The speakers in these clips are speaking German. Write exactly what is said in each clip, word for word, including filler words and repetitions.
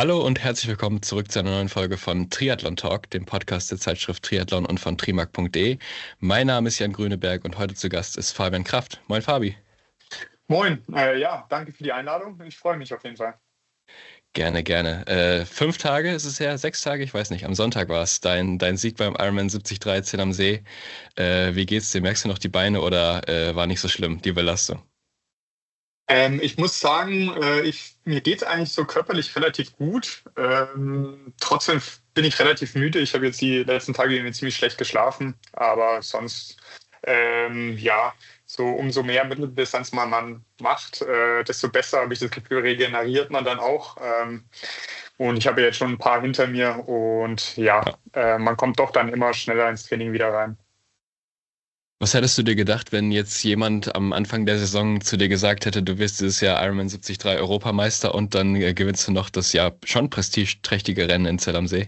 Hallo und herzlich willkommen zurück zu einer neuen Folge von Triathlon Talk, dem Podcast der Zeitschrift Triathlon und von trimark punkt de. Mein Name ist Jan Grüneberg und heute zu Gast ist Fabian Kraft. Moin Fabi. Moin, äh, ja, danke für die Einladung. Ich freue mich auf jeden Fall. Gerne, gerne. Äh, fünf Tage ist es her, sechs Tage, ich weiß nicht. Am Sonntag war es dein, dein Sieg beim Ironman siebzig dreizehn am See. Äh, wie geht's dir? Merkst du noch die Beine oder äh, war nicht so schlimm, die Belastung? Ähm, ich muss sagen, äh, ich, mir geht es eigentlich so körperlich relativ gut. Ähm, trotzdem bin ich relativ müde. Ich habe jetzt die letzten Tage irgendwie ziemlich schlecht geschlafen, aber sonst, ähm, ja, so umso mehr Mitteldistanz man, man macht, äh, desto besser habe ich das Gefühl, regeneriert man dann auch. Ähm, und ich habe jetzt schon ein paar hinter mir und ja, Ja. äh, man kommt doch dann immer schneller ins Training wieder rein. Was hättest du dir gedacht, wenn jetzt jemand am Anfang der Saison zu dir gesagt hätte, du wirst dieses Jahr Ironman siebzig drei Europameister und dann äh, gewinnst du noch das ja schon prestigeträchtige Rennen in Zell am See?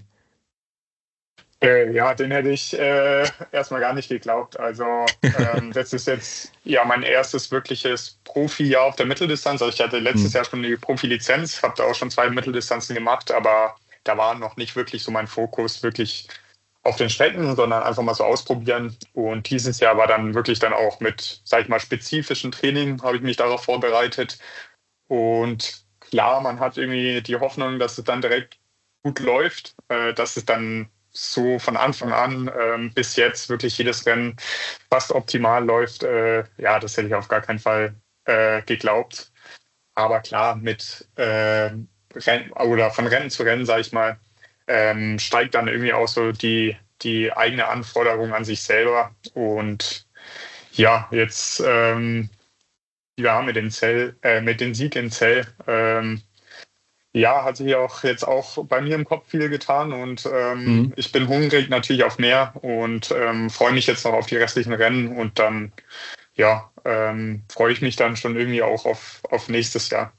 Äh, ja, den hätte ich äh, erstmal gar nicht geglaubt. Also ähm, das ist jetzt ja mein erstes wirkliches Profi-Jahr auf der Mitteldistanz. Also ich hatte letztes Hm. Jahr schon die Profilizenz, habe da auch schon zwei Mitteldistanzen gemacht, aber da war noch nicht wirklich so mein Fokus wirklich auf den Strecken, sondern einfach mal so ausprobieren. Und dieses Jahr war dann wirklich dann auch mit, sag ich mal, spezifischen Training, habe ich mich darauf vorbereitet. Und klar, man hat irgendwie die Hoffnung, dass es dann direkt gut läuft, äh, dass es dann so von Anfang an ähm, bis jetzt wirklich jedes Rennen fast optimal läuft. Äh, ja, das hätte ich auf gar keinen Fall äh, geglaubt. Aber klar, mit äh, Rennen oder von Rennen zu Rennen, sage ich mal, ähm, steigt dann irgendwie auch so die, die eigene Anforderung an sich selber. Und ja, jetzt ähm, ja, mit dem Zell, äh, mit dem Sieg in Zell, ähm, ja, hat sich auch jetzt auch bei mir im Kopf viel getan und ähm, Mhm. ich bin hungrig natürlich auf mehr und ähm, freue mich jetzt noch auf die restlichen Rennen und dann, ja, ähm, freue ich mich dann schon irgendwie auch auf, auf nächstes Jahr.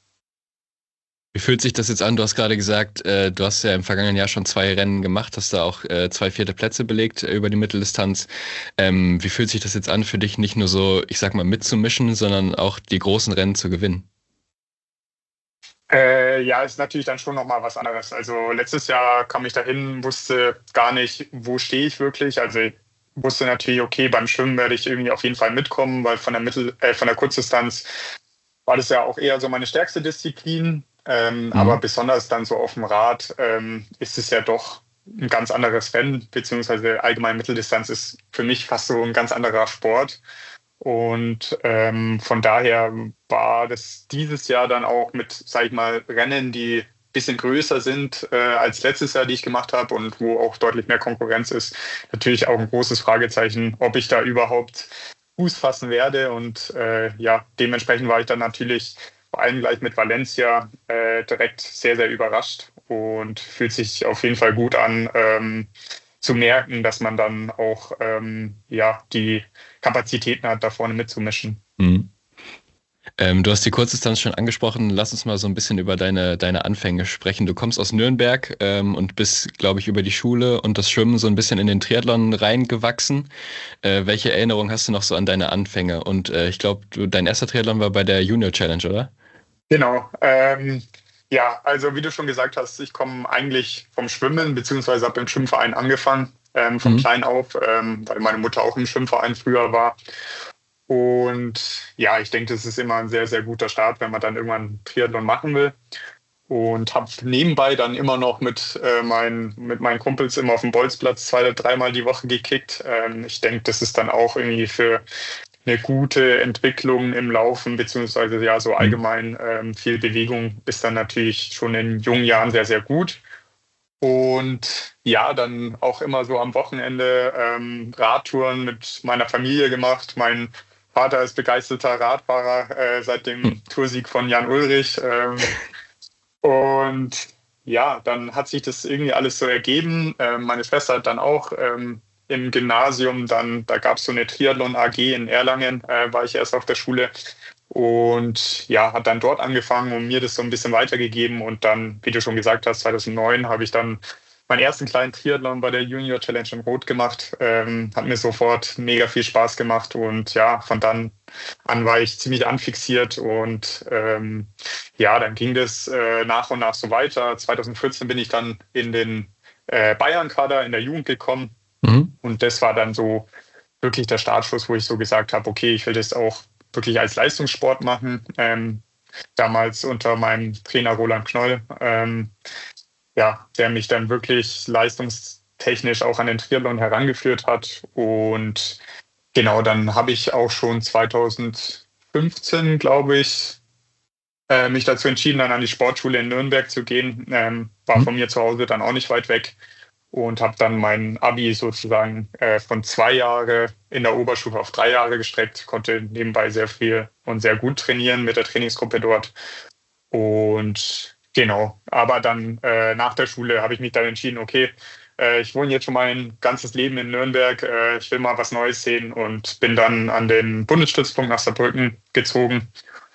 Wie fühlt sich das jetzt an? Du hast gerade gesagt, äh, du hast ja im vergangenen Jahr schon zwei Rennen gemacht, hast da auch äh, zwei vierte Plätze belegt äh, über die Mitteldistanz. Ähm, wie fühlt sich das jetzt an für dich, nicht nur so, ich sag mal, mitzumischen, sondern auch die großen Rennen zu gewinnen? Äh, ja, ist natürlich dann schon nochmal was anderes. Also letztes Jahr kam ich dahin, wusste gar nicht, wo stehe ich wirklich. Also ich wusste natürlich, okay, beim Schwimmen werde ich irgendwie auf jeden Fall mitkommen, weil von der Mittel, äh, von der Kurzdistanz war das ja auch eher so meine stärkste Disziplin. Ähm, aber Mhm. besonders dann so auf dem Rad ähm, ist es ja doch ein ganz anderes Rennen, beziehungsweise allgemein Mitteldistanz ist für mich fast so ein ganz anderer Sport. Und ähm, von daher war das dieses Jahr dann auch mit, sag ich mal, Rennen, die ein bisschen größer sind äh, als letztes Jahr, die ich gemacht habe und wo auch deutlich mehr Konkurrenz ist, natürlich auch ein großes Fragezeichen, ob ich da überhaupt Fuß fassen werde. Und äh, ja, dementsprechend war ich dann natürlich vor allem gleich mit Valencia äh, direkt sehr, sehr überrascht und fühlt sich auf jeden Fall gut an, ähm, zu merken, dass man dann auch ähm, ja, die Kapazitäten hat, da vorne mitzumischen. Mhm. Ähm, du hast die Kurzdistanz schon angesprochen. Lass uns mal so ein bisschen über deine, deine Anfänge sprechen. Du kommst aus Nürnberg ähm, und bist, glaube ich, über die Schule und das Schwimmen so ein bisschen in den Triathlon reingewachsen. Äh, welche Erinnerung hast du noch so an deine Anfänge? Und äh, ich glaube, dein erster Triathlon war bei der Junior Challenge, oder? Genau. Ähm, ja, also wie du schon gesagt hast, ich komme eigentlich vom Schwimmen, beziehungsweise habe im Schwimmverein angefangen, ähm, von Mhm. klein auf, ähm, weil meine Mutter auch im Schwimmverein früher war. Und ja, ich denke, das ist immer ein sehr, sehr guter Start, wenn man dann irgendwann Triathlon machen will. Und habe nebenbei dann immer noch mit, äh, mein, mit meinen Kumpels immer auf dem Bolzplatz zwei oder dreimal die Woche gekickt. Ähm, ich denke, das ist dann auch irgendwie für eine gute Entwicklung im Laufen, beziehungsweise ja, so Mhm. allgemein ähm, viel Bewegung ist dann natürlich schon in jungen Jahren sehr, sehr gut. Und ja, dann auch immer so am Wochenende ähm, Radtouren mit meiner Familie gemacht. Mein Vater ist begeisterter Radfahrer äh, seit dem Toursieg von Jan Ulrich. Ähm, und ja, dann hat sich das irgendwie alles so ergeben. Ähm, meine Schwester hat dann auch ähm, im Gymnasium, dann, da gab es so eine Triathlon-A G in Erlangen, äh, war ich erst auf der Schule. Und ja, hat dann dort angefangen und mir das so ein bisschen weitergegeben. Und dann, wie du schon gesagt hast, zweitausendneun habe ich dann meinen ersten kleinen Triathlon bei der Junior Challenge in Rot gemacht. Ähm, hat mir sofort mega viel Spaß gemacht und ja, von dann an war ich ziemlich anfixiert und ähm, ja, dann ging das äh, nach und nach so weiter. zwanzig vierzehn bin ich dann in den äh, Bayern-Kader in der Jugend gekommen Mhm. und das war dann so wirklich der Startschuss, wo ich so gesagt habe, okay, ich will das auch wirklich als Leistungssport machen. Ähm, damals unter meinem Trainer Roland Knoll. Ähm, ja, der mich dann wirklich leistungstechnisch auch an den Triathlon herangeführt hat. Und genau, dann habe ich auch schon zwanzig fünfzehn, glaube ich, äh, mich dazu entschieden, dann an die Sportschule in Nürnberg zu gehen. Ähm, war Mhm. von mir zu Hause dann auch nicht weit weg und habe dann mein Abi sozusagen äh, von zwei Jahre in der Oberstufe auf drei Jahre gestreckt, konnte nebenbei sehr viel und sehr gut trainieren mit der Trainingsgruppe dort. Und genau, aber dann äh, nach der Schule habe ich mich dann entschieden, okay, äh, ich wohne jetzt schon mein ganzes Leben in Nürnberg, äh, ich will mal was Neues sehen und bin dann an den Bundesstützpunkt nach Saarbrücken gezogen.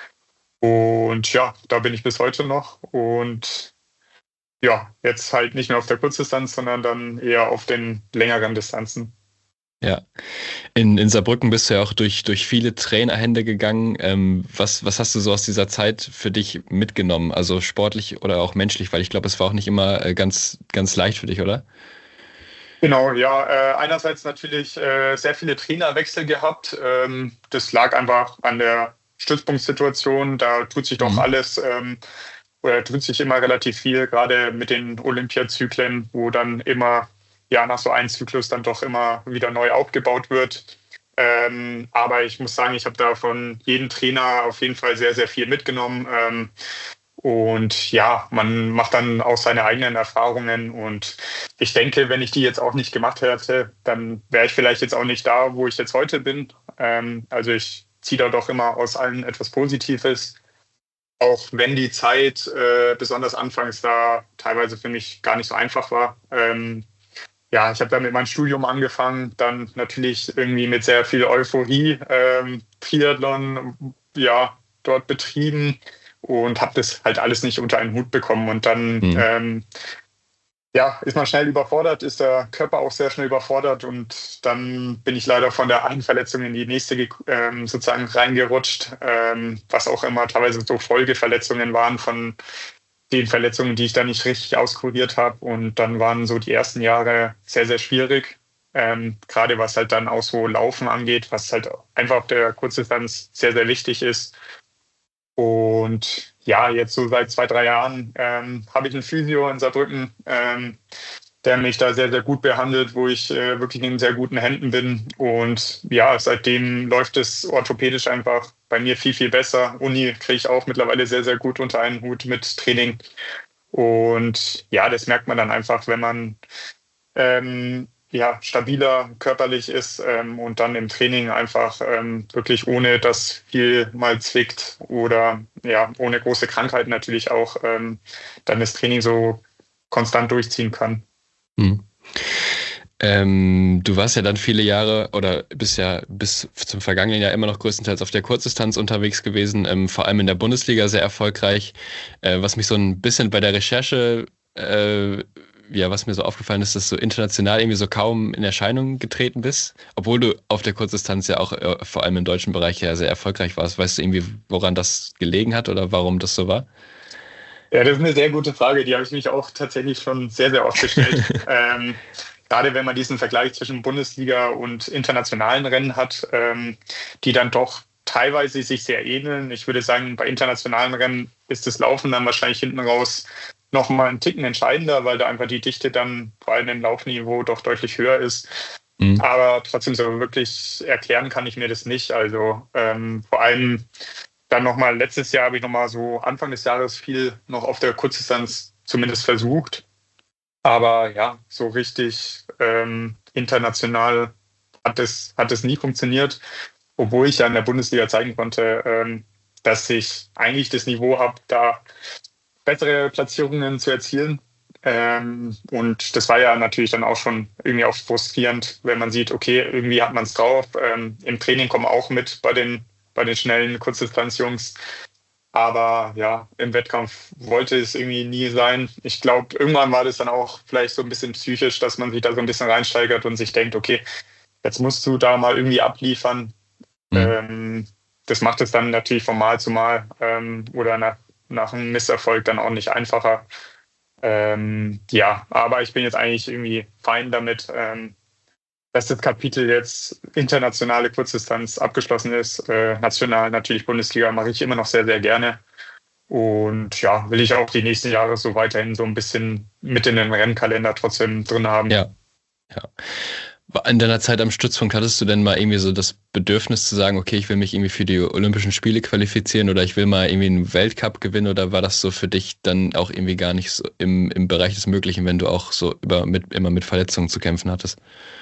Und ja, da bin ich bis heute noch. Und ja, jetzt halt nicht mehr auf der Kurzdistanz, sondern dann eher auf den längeren Distanzen. Ja. In, in Saarbrücken bist du ja auch durch, durch viele Trainerhände gegangen. Ähm, was, was hast du so aus dieser Zeit für dich mitgenommen? Also sportlich oder auch menschlich, weil ich glaube, es war auch nicht immer äh, ganz, ganz leicht für dich, oder? Genau, ja, äh, einerseits natürlich äh, sehr viele Trainerwechsel gehabt. Ähm, das lag einfach an der Stützpunktsituation. Da tut sich doch Mhm. alles ähm, oder tut sich immer relativ viel, gerade mit den Olympiazyklen, wo dann immer, ja, nach so einem Zyklus dann doch immer wieder neu aufgebaut wird. Ähm, aber ich muss sagen, ich habe da von jedem Trainer auf jeden Fall sehr, sehr viel mitgenommen. Ähm, und ja, man macht dann auch seine eigenen Erfahrungen. Und ich denke, wenn ich die jetzt auch nicht gemacht hätte, dann wäre ich vielleicht jetzt auch nicht da, wo ich jetzt heute bin. Ähm, also ich ziehe da doch immer aus allen etwas Positives. Auch wenn die Zeit äh, besonders anfangs da teilweise für mich gar nicht so einfach war. Ähm, ja, ich habe dann mit meinem Studium angefangen, dann natürlich irgendwie mit sehr viel Euphorie ähm, Triathlon, ja, dort betrieben und habe das halt alles nicht unter einen Hut bekommen. Und dann Mhm. ähm, ja, ist man schnell überfordert, ist der Körper auch sehr schnell überfordert und dann bin ich leider von der einen Verletzung in die nächste ähm, sozusagen reingerutscht, ähm, was auch immer teilweise so Folgeverletzungen waren von den Verletzungen, die ich dann nicht richtig auskuriert habe. Und dann waren so die ersten Jahre sehr, sehr schwierig. Ähm, gerade was halt dann auch so Laufen angeht, was halt einfach auf der Kurzdistanz sehr, sehr wichtig ist. Und ja, jetzt so seit zwei, drei Jahren ähm, habe ich einen Physio in Saarbrücken, ähm, der mich da sehr, sehr gut behandelt, wo ich äh, wirklich in sehr guten Händen bin. Und ja, seitdem läuft es orthopädisch einfach bei mir viel, viel besser. Uni kriege ich auch mittlerweile sehr, sehr gut unter einen Hut mit Training. Und ja, das merkt man dann einfach, wenn man ähm, ja, stabiler körperlich ist ähm, und dann im Training einfach ähm, wirklich ohne dass viel mal zwickt oder ja, ohne große Krankheiten natürlich auch ähm, dann das Training so konstant durchziehen kann. Mhm. Ähm, du warst ja dann viele Jahre oder bist ja bis zum vergangenen Jahr immer noch größtenteils auf der Kurzdistanz unterwegs gewesen, ähm, vor allem in der Bundesliga sehr erfolgreich. Äh, was mich so ein bisschen bei der Recherche, äh, ja, was mir so aufgefallen ist, dass du international irgendwie so kaum in Erscheinung getreten bist, obwohl du auf der Kurzdistanz ja auch äh, vor allem im deutschen Bereich ja sehr erfolgreich warst. Weißt du irgendwie, woran das gelegen hat oder warum das so war? Ja, das ist eine sehr gute Frage, die habe ich mich auch tatsächlich schon sehr, sehr oft gestellt. Ähm, gerade wenn man diesen Vergleich zwischen Bundesliga und internationalen Rennen hat, ähm, die dann doch teilweise sich sehr ähneln. Ich würde sagen, bei internationalen Rennen ist das Laufen dann wahrscheinlich hinten raus noch mal einen Ticken entscheidender, weil da einfach die Dichte dann vor allem im Laufniveau doch deutlich höher ist. Mhm. Aber trotzdem so wirklich erklären kann ich mir das nicht. Also ähm, vor allem dann nochmal, letztes Jahr habe ich nochmal so Anfang des Jahres viel noch auf der Kurzdistanz zumindest versucht. Aber ja, so richtig ähm, international hat es, hat es nie funktioniert, obwohl ich ja in der Bundesliga zeigen konnte, ähm, dass ich eigentlich das Niveau habe, da bessere Platzierungen zu erzielen. Ähm, und das war ja natürlich dann auch schon irgendwie auch frustrierend, wenn man sieht, okay, irgendwie hat man es drauf. Ähm, im Training kommen auch mit bei den, bei den schnellen Kurzdistanzjungs. Aber ja, im Wettkampf wollte es irgendwie nie sein. Ich glaube, irgendwann war das dann auch vielleicht so ein bisschen psychisch, dass man sich da so ein bisschen reinsteigert und sich denkt, okay, jetzt musst du da mal irgendwie abliefern. Mhm. Ähm, das macht es dann natürlich von Mal zu Mal ähm, oder nach, nach einem Misserfolg dann auch nicht einfacher. Ähm, ja, aber ich bin jetzt eigentlich irgendwie fein damit, ähm, dass das Kapitel jetzt internationale Kurzdistanz abgeschlossen ist. Äh, national natürlich Bundesliga mache ich immer noch sehr, sehr gerne. Und ja, will ich auch die nächsten Jahre so weiterhin so ein bisschen mit in den Rennkalender trotzdem drin haben. Ja, ja. In deiner Zeit am Stützpunkt hattest du denn mal irgendwie so das Bedürfnis zu sagen, okay, ich will mich irgendwie für die Olympischen Spiele qualifizieren oder ich will mal irgendwie einen Weltcup gewinnen, oder war das so für dich dann auch irgendwie gar nicht so im, im Bereich des Möglichen, wenn du auch so über, mit, immer mit Verletzungen zu kämpfen hattest?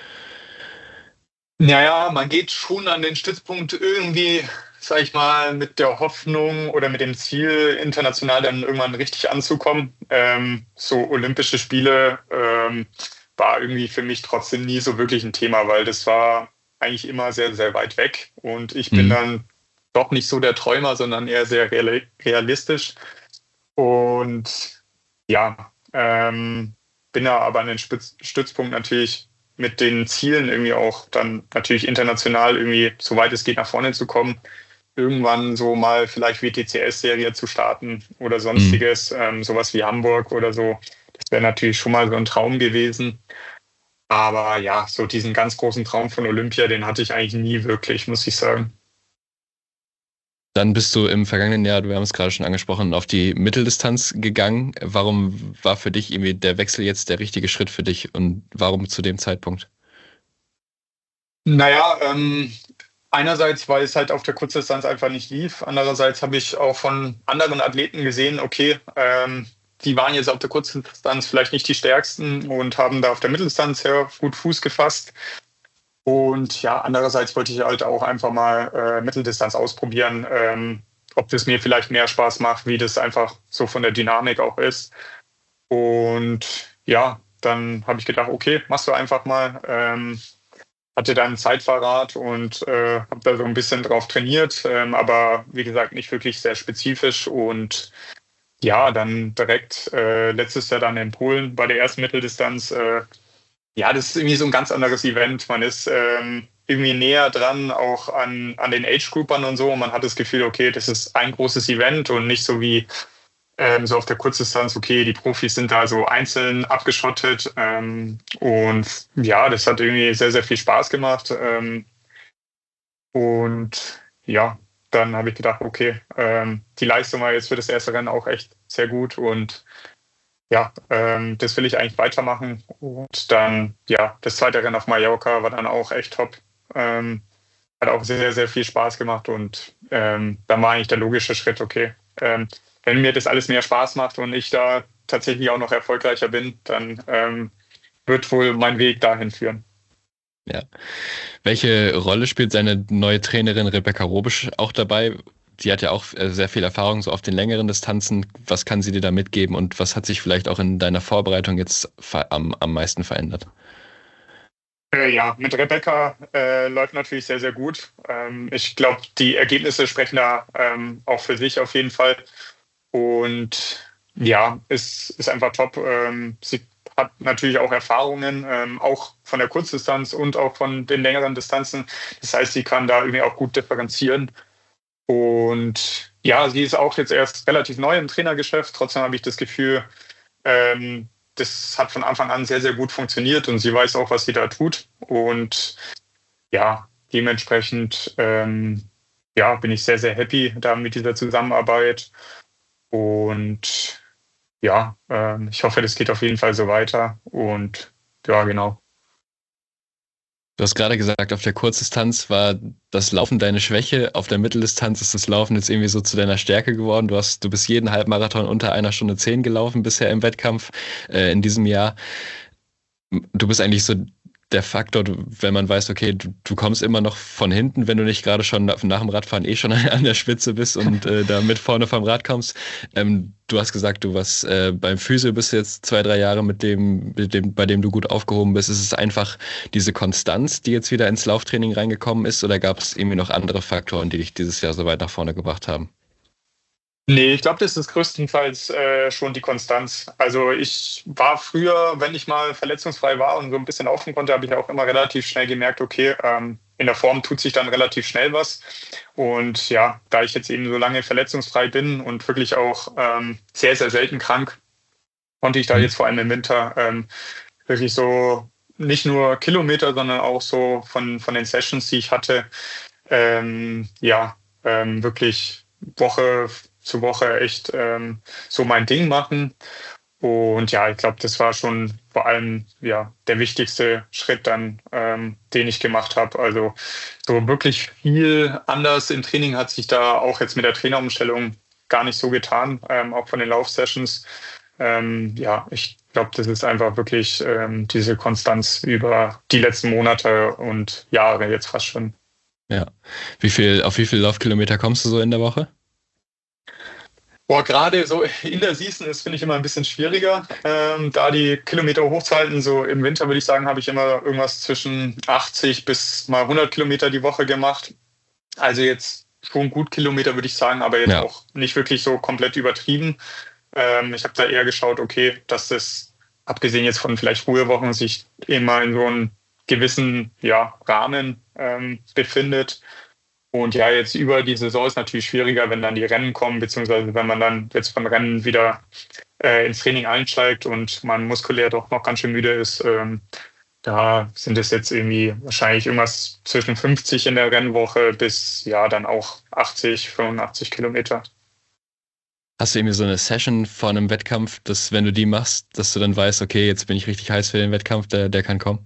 Naja, man geht schon an den Stützpunkt irgendwie, sag ich mal, mit der Hoffnung oder mit dem Ziel, international dann irgendwann richtig anzukommen. Ähm, so Olympische Spiele ähm, war irgendwie für mich trotzdem nie so wirklich ein Thema, weil das war eigentlich immer sehr, sehr weit weg. Und ich bin Mhm. dann doch nicht so der Träumer, sondern eher sehr reali- realistisch. Und ja, ähm, bin da aber an den Spitz Stützpunkt natürlich mit den Zielen irgendwie auch dann natürlich international irgendwie, soweit es geht, nach vorne zu kommen. Irgendwann so mal vielleicht W T C S-Serie zu starten oder Mhm. sonstiges, ähm, sowas wie Hamburg oder so. Das wäre natürlich schon mal so ein Traum gewesen. Aber ja, so diesen ganz großen Traum von Olympia, den hatte ich eigentlich nie wirklich, muss ich sagen. Dann bist du im vergangenen Jahr, wir haben es gerade schon angesprochen, auf die Mitteldistanz gegangen. Warum war für dich irgendwie der Wechsel jetzt der richtige Schritt für dich und warum zu dem Zeitpunkt? Naja, ähm, einerseits, weil es halt auf der Kurzdistanz einfach nicht lief. Andererseits habe ich auch von anderen Athleten gesehen, okay, ähm, die waren jetzt auf der Kurzdistanz vielleicht nicht die stärksten und haben da auf der Mitteldistanz sehr gut Fuß gefasst. Und ja, andererseits wollte ich halt auch einfach mal äh, Mitteldistanz ausprobieren, ähm, ob das mir vielleicht mehr Spaß macht, wie das einfach so von der Dynamik auch ist. Und ja, dann habe ich gedacht, okay, machst du einfach mal. Ähm, hatte dann ein Zeitfahrrad und äh, habe da so ein bisschen drauf trainiert, ähm, aber wie gesagt nicht wirklich sehr spezifisch. Und ja, dann direkt äh, letztes Jahr dann in Polen bei der ersten Mitteldistanz. Äh, ja, das ist irgendwie so ein ganz anderes Event. Man ist ähm, irgendwie näher dran, auch an, an den Age-Groupern und so. Man hat das Gefühl, okay, das ist ein großes Event und nicht so wie ähm, so auf der Kurzdistanz, okay, die Profis sind da so einzeln abgeschottet. Ähm, und ja, das hat irgendwie sehr, sehr viel Spaß gemacht. Ähm, und ja, dann habe ich gedacht, okay, ähm, die Leistung war jetzt für das erste Rennen auch echt sehr gut. Und ja, ähm, das will ich eigentlich weitermachen. Und dann, ja, das zweite Rennen auf Mallorca war dann auch echt top. Ähm, hat auch sehr, sehr viel Spaß gemacht. Und ähm, dann war eigentlich der logische Schritt, okay, ähm, wenn mir das alles mehr Spaß macht und ich da tatsächlich auch noch erfolgreicher bin, dann ähm, wird wohl mein Weg dahin führen. Ja. Welche Rolle spielt seine neue Trainerin Rebecca Robisch auch dabei? Die hat ja auch äh, sehr viel Erfahrung so auf den längeren Distanzen. Was kann sie dir da mitgeben und was hat sich vielleicht auch in deiner Vorbereitung jetzt ver- am, am meisten verändert? Äh, ja, mit Rebecca äh, läuft natürlich sehr, sehr gut. Ähm, ich glaube, die Ergebnisse sprechen da ähm, auch für sich auf jeden Fall. Und ja, es ist einfach top. Ähm, sie hat natürlich auch Erfahrungen, ähm, auch von der Kurzdistanz und auch von den längeren Distanzen. Das heißt, sie kann da irgendwie auch gut differenzieren. Und ja, sie ist auch jetzt erst relativ neu im Trainergeschäft. Trotzdem habe ich das Gefühl, ähm, das hat von Anfang an sehr, sehr gut funktioniert und sie weiß auch, was sie da tut. Und ja, dementsprechend ähm, ja, bin ich sehr, sehr happy da mit dieser Zusammenarbeit. Und ja, ähm, ich hoffe, das geht auf jeden Fall so weiter. Und ja, genau. Du hast gerade gesagt, auf der Kurzdistanz war das Laufen deine Schwäche. Auf der Mitteldistanz ist das Laufen jetzt irgendwie so zu deiner Stärke geworden. Du hast, du bist jeden Halbmarathon unter einer Stunde zehn gelaufen bisher im Wettkampf äh, in diesem Jahr. Du bist eigentlich so der Faktor, du, wenn man weiß, okay, du, du kommst immer noch von hinten, wenn du nicht gerade schon nach, nach dem Radfahren eh schon an der Spitze bist und äh, da mit vorne vom Rad kommst. Ähm, du hast gesagt, du warst äh, beim Physio bist jetzt zwei, drei Jahre mit dem, mit dem, bei dem du gut aufgehoben bist. Ist es einfach diese Konstanz, die jetzt wieder ins Lauftraining reingekommen ist, oder gab es irgendwie noch andere Faktoren, die dich dieses Jahr so weit nach vorne gebracht haben? Nee, ich glaube, das ist größtenteils äh, schon die Konstanz. Also ich war früher, wenn ich mal verletzungsfrei war und so ein bisschen laufen konnte, habe ich auch immer relativ schnell gemerkt, okay, ähm, in der Form tut sich dann relativ schnell was. Und ja, da ich jetzt eben so lange verletzungsfrei bin und wirklich auch ähm, sehr, sehr selten krank, konnte ich da Mhm. jetzt vor allem im Winter ähm, wirklich so nicht nur Kilometer, sondern auch so von, von den Sessions, die ich hatte, ähm, ja, ähm, wirklich Woche zu Woche echt ähm, so mein Ding machen. Und ja, ich glaube, das war schon vor allem ja der wichtigste Schritt dann, ähm, den ich gemacht habe. Also so wirklich viel anders im Training hat sich da auch jetzt mit der Trainerumstellung gar nicht so getan, ähm, auch von den Laufsessions. Ähm, ja, ich glaube, das ist einfach wirklich ähm, diese Konstanz über die letzten Monate und Jahre jetzt fast schon. Ja. Wie viel, auf wie viele Laufkilometer kommst du so in der Woche? Boah, gerade so in der Season ist, finde ich, immer ein bisschen schwieriger, ähm, da die Kilometer hochzuhalten. So im Winter würde ich sagen, habe ich immer irgendwas zwischen achtzig bis mal hundert Kilometer die Woche gemacht. Also jetzt schon gut Kilometer, würde ich sagen, aber jetzt Ja. auch nicht wirklich so komplett übertrieben. Ähm, ich habe da eher geschaut, okay, dass das, abgesehen jetzt von vielleicht Ruhewochen, sich immer in so einem gewissen ja, Rahmen ähm, befindet. Und ja, jetzt über die Saison ist natürlich schwieriger, wenn dann die Rennen kommen, beziehungsweise wenn man dann jetzt von Rennen wieder äh, ins Training einsteigt und man muskulär doch noch ganz schön müde ist. Ähm, da sind es jetzt irgendwie wahrscheinlich irgendwas zwischen fünfzig in der Rennwoche bis ja dann auch achtzig, fünfundachtzig Kilometer. Hast du irgendwie so eine Session vor einem Wettkampf, dass wenn du die machst, dass du dann weißt, okay, jetzt bin ich richtig heiß für den Wettkampf, der, der kann kommen?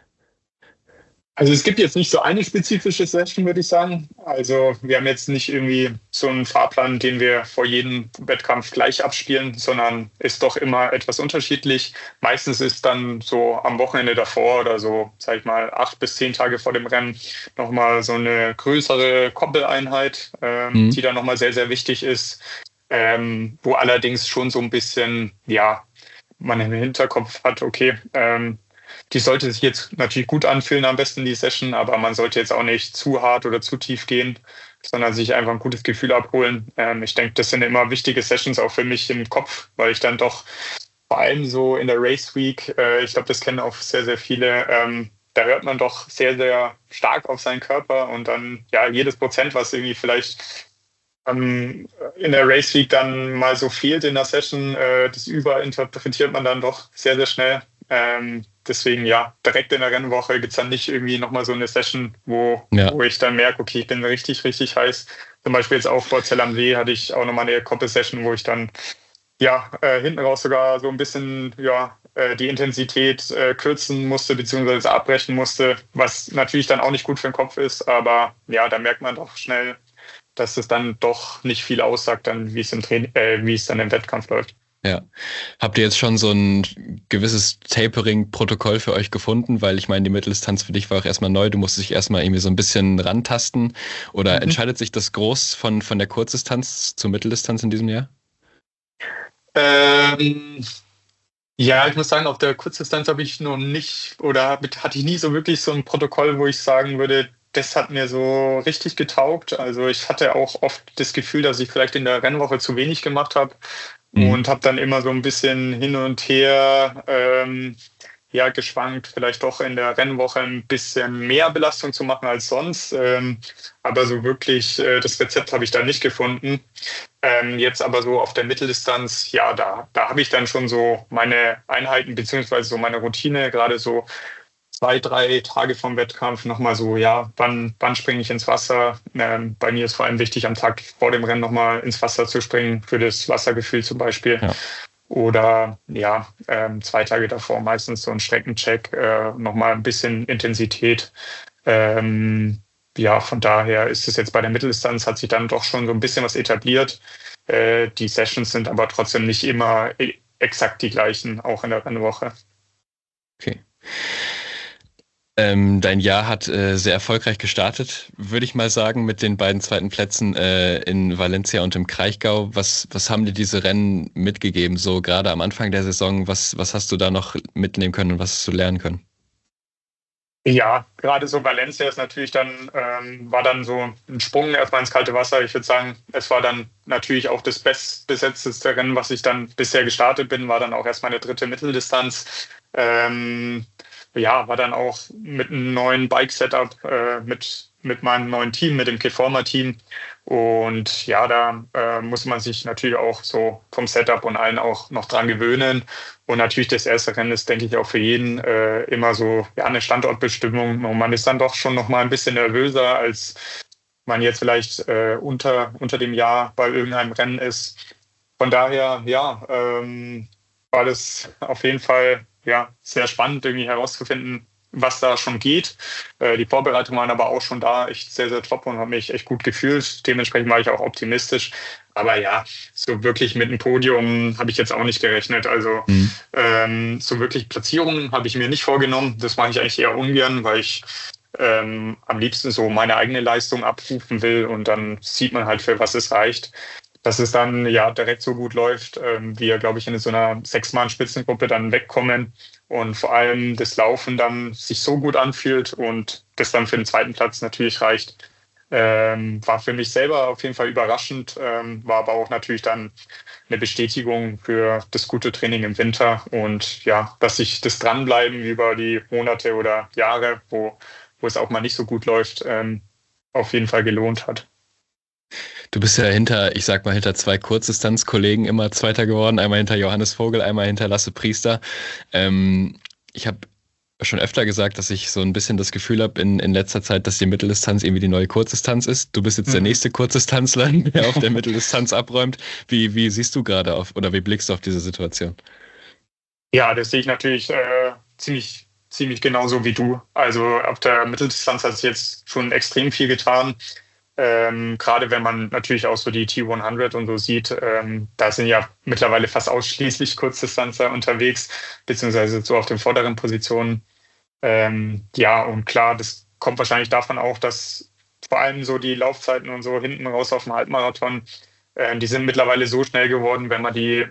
Also es gibt jetzt nicht so eine spezifische Session, würde ich sagen. Also wir haben jetzt nicht irgendwie so einen Fahrplan, den wir vor jedem Wettkampf gleich abspielen, sondern ist doch immer etwas unterschiedlich. Meistens ist dann so am Wochenende davor oder so, sag ich mal, acht bis zehn Tage vor dem Rennen nochmal so eine größere Koppeleinheit, ähm, Mhm. die dann nochmal sehr, sehr wichtig ist, ähm, wo allerdings schon so ein bisschen, ja, man im Hinterkopf hat, okay, ähm, die sollte sich jetzt natürlich gut anfühlen, am besten die Session, aber man sollte jetzt auch nicht zu hart oder zu tief gehen, sondern sich einfach ein gutes Gefühl abholen. Ähm, ich denke, das sind immer wichtige Sessions auch für mich im Kopf, weil ich dann doch vor allem so in der Race Week, äh, ich glaube, das kennen auch sehr, sehr viele, ähm, da hört man doch sehr, sehr stark auf seinen Körper und dann ja jedes Prozent, was irgendwie vielleicht ähm, in der Race Week dann mal so fehlt in der Session, äh, das überinterpretiert man dann doch sehr, sehr schnell. Ähm, deswegen ja, direkt in der Rennwoche gibt es dann nicht irgendwie nochmal so eine Session, wo, Ja. wo ich dann merke, okay, ich bin richtig, richtig heiß. Zum Beispiel jetzt auch vor Zell am See hatte ich auch nochmal eine Koppel-Session, wo ich dann ja äh, hinten raus sogar so ein bisschen ja äh, die Intensität äh, kürzen musste, beziehungsweise abbrechen musste, was natürlich dann auch nicht gut für den Kopf ist, aber ja, da merkt man doch schnell, dass es dann doch nicht viel aussagt, dann wie es im Training, äh, wie es dann im Wettkampf läuft. Ja. Habt ihr jetzt schon so ein gewisses Tapering-Protokoll für euch gefunden? Weil ich meine, die Mitteldistanz für dich war auch erstmal neu. Du musst dich erstmal irgendwie so ein bisschen rantasten. Oder Mhm. entscheidet sich das groß von, von der Kurzdistanz zur Mitteldistanz in diesem Jahr? Ähm, ja, ich muss sagen, auf der Kurzdistanz habe ich noch nicht oder hatte ich nie so wirklich so ein Protokoll, wo ich sagen würde, das hat mir so richtig getaugt. Also ich hatte auch oft das Gefühl, dass ich vielleicht in der Rennwoche zu wenig gemacht habe Mhm. und habe dann immer so ein bisschen hin und her ähm, ja, geschwankt, vielleicht doch in der Rennwoche ein bisschen mehr Belastung zu machen als sonst. Ähm, aber so wirklich äh, das Rezept habe ich da nicht gefunden. Ähm, jetzt aber so auf der Mitteldistanz, ja, da, da habe ich dann schon so meine Einheiten beziehungsweise so meine Routine, gerade so zwei, drei Tage vom Wettkampf nochmal so, ja, wann, wann springe ich ins Wasser? Ähm, bei mir ist vor allem wichtig, am Tag vor dem Rennen nochmal ins Wasser zu springen, für das Wassergefühl zum Beispiel. Ja. Oder ja, ähm, zwei Tage davor meistens so ein Streckencheck, äh, nochmal ein bisschen Intensität. Ähm, ja, von daher ist es jetzt bei der Mitteldistanz, hat sich dann doch schon so ein bisschen was etabliert. Äh, die Sessions sind aber trotzdem nicht immer e- exakt die gleichen, auch in der Rennwoche. Okay. Ähm, dein Jahr hat äh, sehr erfolgreich gestartet, würde ich mal sagen, mit den beiden zweiten Plätzen äh, in Valencia und im Kraichgau. Was, was haben dir diese Rennen mitgegeben, so gerade am Anfang der Saison? Was, was hast du da noch mitnehmen können und was hast du lernen können? Ja, gerade so Valencia ist natürlich dann, ähm, war dann so ein Sprung erstmal ins kalte Wasser. Ich würde sagen, es war dann natürlich auch das bestbesetzteste Rennen, was ich dann bisher gestartet bin, war dann auch erst meine dritte Mitteldistanz. Ähm, ja, war dann auch mit einem neuen Bike-Setup, äh, mit, mit meinem neuen Team, mit dem Kforma-Team. Und ja, da äh, muss man sich natürlich auch so vom Setup und allen auch noch dran gewöhnen. Und natürlich das erste Rennen ist, denke ich, auch für jeden äh, immer so ja, eine Standortbestimmung. Und man ist dann doch schon noch mal ein bisschen nervöser, als man jetzt vielleicht äh, unter, unter dem Jahr bei irgendeinem Rennen ist. Von daher, ja, ähm, war das auf jeden Fall ja, sehr spannend, irgendwie herauszufinden, was da schon geht. Äh, die Vorbereitungen waren aber auch schon da echt sehr, sehr top und habe mich echt gut gefühlt. Dementsprechend war ich auch optimistisch. Aber ja, so wirklich mit einem Podium habe ich jetzt auch nicht gerechnet. Also Mhm. ähm, so wirklich Platzierungen habe ich mir nicht vorgenommen. Das mache ich eigentlich eher ungern, weil ich ähm, am liebsten so meine eigene Leistung abrufen will und dann sieht man halt, für was es reicht. Dass es dann ja direkt so gut läuft, ähm, wir, glaube ich, in so einer Sechs-Mann-Spitzengruppe dann wegkommen und vor allem das Laufen dann sich so gut anfühlt und das dann für den zweiten Platz natürlich reicht. Ähm, war für mich selber auf jeden Fall überraschend, ähm, war aber auch natürlich dann eine Bestätigung für das gute Training im Winter und ja, dass sich das Dranbleiben über die Monate oder Jahre, wo, wo es auch mal nicht so gut läuft, ähm, auf jeden Fall gelohnt hat. Du bist ja hinter, ich sag mal, hinter zwei Kurzdistanzkollegen immer Zweiter geworden. Einmal hinter Johannes Vogel, einmal hinter Lasse Priester. Ähm, ich habe schon öfter gesagt, dass ich so ein bisschen das Gefühl habe in, in letzter Zeit, dass die Mitteldistanz irgendwie die neue Kurzdistanz ist. Du bist jetzt der Mhm. nächste Kurzdistanzler, der auf der Mitteldistanz abräumt. Wie, wie siehst du gerade auf oder wie blickst du auf diese Situation? Ja, das sehe ich natürlich äh, ziemlich, ziemlich genauso wie du. Also auf der Mitteldistanz hat sich jetzt schon extrem viel getan. Ähm, gerade wenn man natürlich auch so die T hundert und so sieht, ähm, da sind ja mittlerweile fast ausschließlich Kurzdistanzer unterwegs, beziehungsweise so auf den vorderen Positionen. Ähm, ja, und klar, das kommt wahrscheinlich davon auch, dass vor allem so die Laufzeiten und so hinten raus auf dem Halbmarathon, äh, die sind mittlerweile so schnell geworden, wenn man die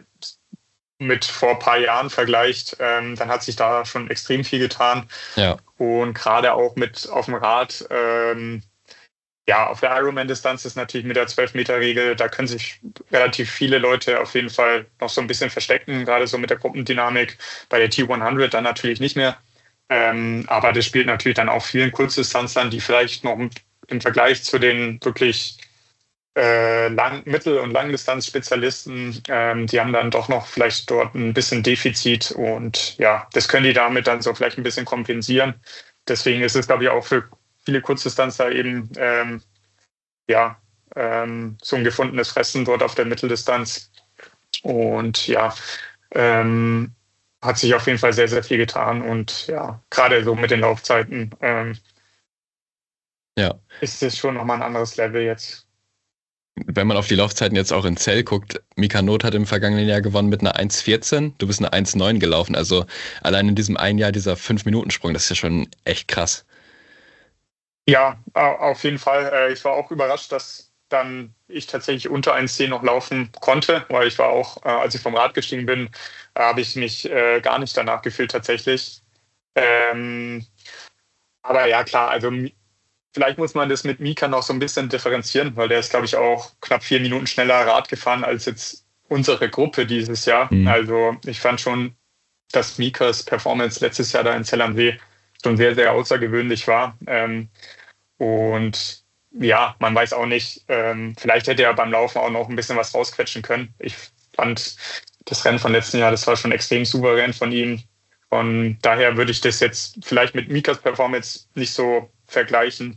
mit vor ein paar Jahren vergleicht, ähm, dann hat sich da schon extrem viel getan. Ja. Und gerade auch mit auf dem Rad, ähm, ja, auf der Ironman-Distanz ist natürlich mit der zwölf-Meter-Regel, da können sich relativ viele Leute auf jeden Fall noch so ein bisschen verstecken, gerade so mit der Gruppendynamik. Bei der T hundert dann natürlich nicht mehr. Ähm, aber das spielt natürlich dann auch vielen Kurzdistanzlern, die vielleicht noch im Vergleich zu den wirklich äh, Lang-, Mittel- und Langdistanz-Spezialisten, ähm, die haben dann doch noch vielleicht dort ein bisschen Defizit und ja, das können die damit dann so vielleicht ein bisschen kompensieren. Deswegen ist es, glaube ich, auch für viele Kurzdistanzler eben ähm, ja, ähm, so ein gefundenes Fressen dort auf der Mitteldistanz. Und ja, ähm, hat sich auf jeden Fall sehr, sehr viel getan. Und ja, gerade so mit den Laufzeiten ähm, Ja. ist es schon nochmal ein anderes Level jetzt. Wenn man auf die Laufzeiten jetzt auch in Zell guckt, Mika Not hat im vergangenen Jahr gewonnen mit einer eins vierzehn, du bist eine eins neun gelaufen. Also allein in diesem einen Jahr dieser fünf-Minuten-Sprung, das ist ja schon echt krass. Ja, auf jeden Fall. Äh, Ich war auch überrascht, dass dann ich tatsächlich unter eins zehn noch laufen konnte, weil ich war auch, äh, als ich vom Rad gestiegen bin, äh, habe ich mich äh, gar nicht danach gefühlt tatsächlich. Ähm, aber ja, klar, also vielleicht muss man das mit Mika noch so ein bisschen differenzieren, weil der ist, glaube ich, auch knapp vier Minuten schneller Rad gefahren als jetzt unsere Gruppe dieses Jahr. Mhm. Also ich fand schon, dass Mikas Performance letztes Jahr da in Zell am See schon sehr, sehr außergewöhnlich war. Ähm, und ja, man weiß auch nicht, ähm, vielleicht hätte er beim Laufen auch noch ein bisschen was rausquetschen können. Ich fand das Rennen von letzten Jahr, das war schon extrem souverän von ihm. Von daher würde ich das jetzt vielleicht mit Mikas Performance nicht so vergleichen.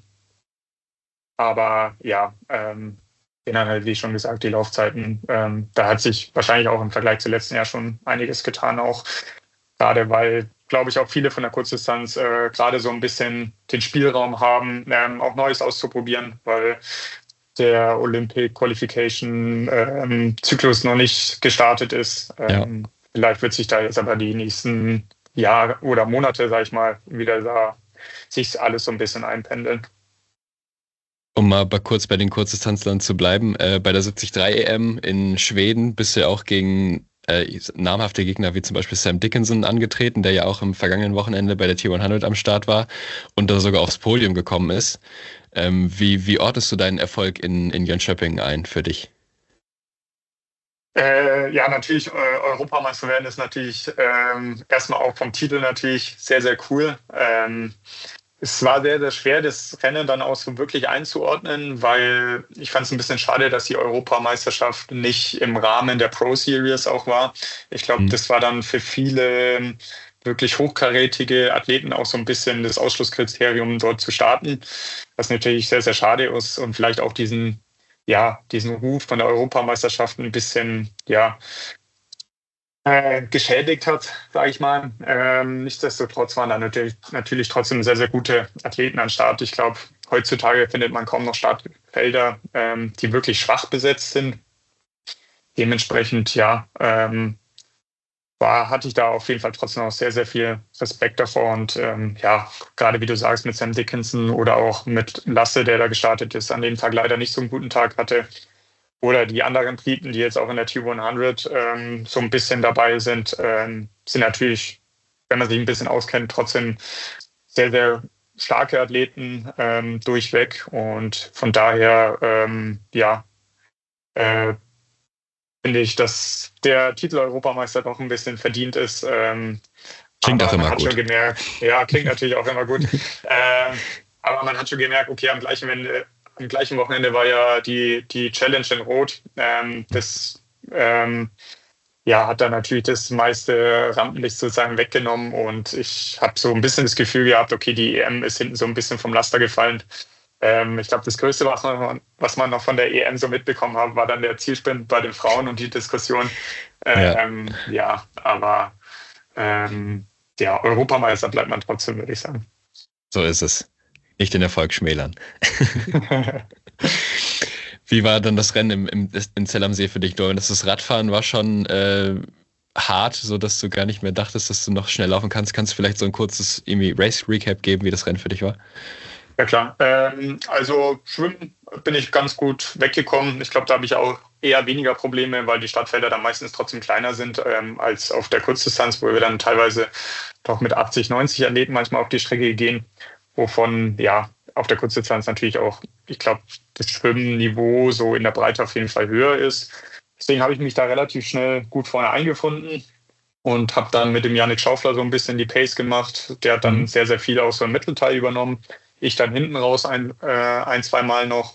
Aber ja, ähm, generell, wie schon gesagt, die Laufzeiten, ähm, da hat sich wahrscheinlich auch im Vergleich zu letzten Jahr schon einiges getan, auch gerade weil, glaube ich, auch viele von der Kurzdistanz äh, gerade so ein bisschen den Spielraum haben, ähm, auch Neues auszuprobieren, weil der Olympic Qualification ähm, Zyklus noch nicht gestartet ist. Ähm, ja. Vielleicht wird sich da jetzt aber die nächsten Jahre oder Monate, sag ich mal, wieder da sich alles so ein bisschen einpendeln. Um mal kurz bei den Kurzdistanzlern zu bleiben, äh, bei der siebzig drei E M in Schweden bist du ja auch gegen äh, namhafte Gegner wie zum Beispiel Sam Dickinson angetreten, der ja auch im vergangenen Wochenende bei der T hundert am Start war und da sogar aufs Podium gekommen ist. Ähm, wie, wie ortest du deinen Erfolg in, in Jönköping ein für dich? Äh, ja, natürlich, äh, Europameister werden ist natürlich ähm, erstmal auch vom Titel natürlich sehr, sehr cool. Ähm, es war sehr, sehr schwer, das Rennen dann auch so wirklich einzuordnen, weil ich fand es ein bisschen schade, dass die Europameisterschaft nicht im Rahmen der Pro Series auch war. Ich glaube, Mhm. das war dann für viele wirklich hochkarätige Athleten auch so ein bisschen das Ausschlusskriterium, dort zu starten, was natürlich sehr, sehr schade ist und vielleicht auch diesen ja, diesen Ruf von der Europameisterschaft ein bisschen, ja, äh, geschädigt hat, sage ich mal. Ähm, nichtsdestotrotz waren da natürlich, natürlich trotzdem sehr, sehr gute Athleten an Start. Ich glaube, heutzutage findet man kaum noch Startfelder, ähm, die wirklich schwach besetzt sind. Dementsprechend, ja, ähm, war, hatte ich da auf jeden Fall trotzdem auch sehr, sehr viel Respekt davor. Und ähm, ja, gerade wie du sagst, mit Sam Dickinson oder auch mit Lasse, der da gestartet ist, an dem Tag leider nicht so einen guten Tag hatte. Oder die anderen Briten, die jetzt auch in der T hundert ähm, so ein bisschen dabei sind, ähm, sind natürlich, wenn man sich ein bisschen auskennt, trotzdem sehr, sehr starke Athleten ähm, durchweg. Und von daher, ähm, ja, äh, finde ich, dass der Titel Europameister doch ein bisschen verdient ist. Ähm, Klingt aber auch man immer hat gut. schon gemerkt, ja, klingt natürlich auch immer gut. ähm, aber man hat schon gemerkt, okay, am gleichen, Ende, am gleichen Wochenende war ja die, die Challenge in Rot. Ähm, das ähm, ja, hat dann natürlich das meiste Rampenlicht sozusagen weggenommen und ich habe so ein bisschen das Gefühl gehabt, okay, die E M ist hinten so ein bisschen vom Laster gefallen. Ähm, ich glaube, das Größte, was man, was man noch von der E M so mitbekommen hat, war dann der Zielsprint bei den Frauen und die Diskussion. Ja, Ähm, ja, aber ähm, ja, Europameister bleibt man trotzdem, würde ich sagen. so ist es. Nicht den Erfolg schmälern. Wie war dann das Rennen im, im, in Zell am See für dich, Dorian? Das Radfahren war schon äh, hart, sodass du gar nicht mehr dachtest, dass du noch schnell laufen kannst. Kannst du vielleicht so ein kurzes irgendwie Race-Recap geben, wie das Rennen für dich war? Ja klar. Ähm, also Schwimmen bin ich ganz gut weggekommen. Ich glaube, da habe ich auch eher weniger Probleme, weil die Startfelder dann meistens trotzdem kleiner sind ähm, als auf der Kurzdistanz, wo wir dann teilweise doch mit achtzig, neunzig Athleten manchmal auf die Strecke gehen, wovon ja auf der Kurzdistanz natürlich auch, ich glaube, das Schwimmniveau so in der Breite auf jeden Fall höher ist. Deswegen habe ich mich da relativ schnell gut vorne eingefunden und habe dann mit dem Yannick Schaufler so ein bisschen die Pace gemacht. Der hat dann Mhm. sehr, sehr viel aus so einem Mittelteil übernommen. Ich dann hinten raus ein, äh, ein zwei Mal noch.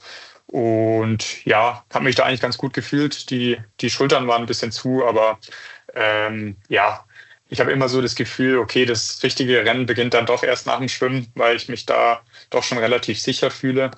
Und ja, habe mich da eigentlich ganz gut gefühlt. Die, die Schultern waren ein bisschen zu, aber ähm, ja, ich habe immer so das Gefühl, okay, das richtige Rennen beginnt dann doch erst nach dem Schwimmen, weil ich mich da doch schon relativ sicher fühle.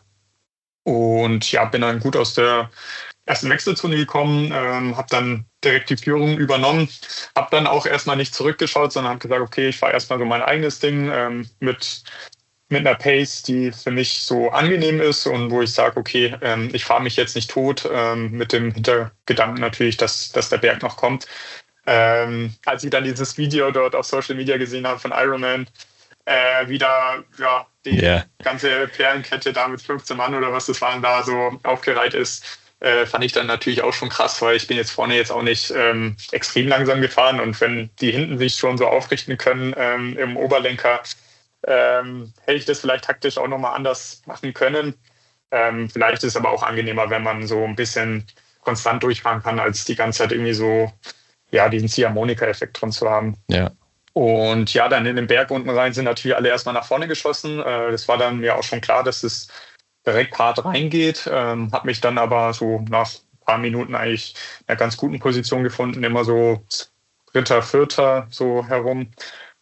Und ja, bin dann gut aus der ersten Wechselzone gekommen, ähm, habe dann direkt die Führung übernommen, habe dann auch erstmal nicht zurückgeschaut, sondern habe gesagt, okay, ich fahre erstmal so mein eigenes Ding ähm, mit mit einer Pace, die für mich so angenehm ist und wo ich sage, okay, ähm, ich fahre mich jetzt nicht tot, ähm, mit dem Hintergedanken natürlich, dass, dass der Berg noch kommt. Ähm, als ich dann dieses Video dort auf Social Media gesehen habe von Ironman, äh, wieder ja, die Ja, ganze Perlenkette da mit fünfzehn Mann oder was das waren, da so aufgereiht ist, äh, fand ich dann natürlich auch schon krass, weil ich bin jetzt vorne jetzt auch nicht ähm, extrem langsam gefahren und wenn die hinten sich schon so aufrichten können ähm, im Oberlenker, ähm, hätte ich das vielleicht taktisch auch nochmal anders machen können. Ähm, vielleicht ist es aber auch angenehmer, wenn man so ein bisschen konstant durchfahren kann, als die ganze Zeit irgendwie so, ja, diesen Ziehharmonika-Effekt drin zu haben. ja. Und ja, dann in den Berg unten rein sind natürlich alle erstmal nach vorne geschossen. Äh, das war dann mir auch schon klar, dass es direkt hart reingeht. Ähm, habe mich dann aber so nach ein paar Minuten eigentlich in einer ganz guten Position gefunden, immer so dritter, vierter so herum.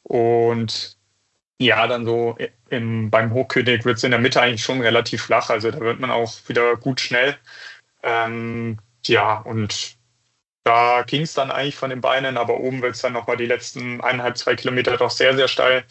Und ja, dann so im, beim Hochkönig wird es in der Mitte eigentlich schon relativ flach. Also da wird man auch wieder gut schnell. Ähm, ja, und da ging es dann eigentlich von den Beinen, aber oben wird es dann nochmal die letzten eineinhalb, zwei Kilometer doch sehr, sehr steil.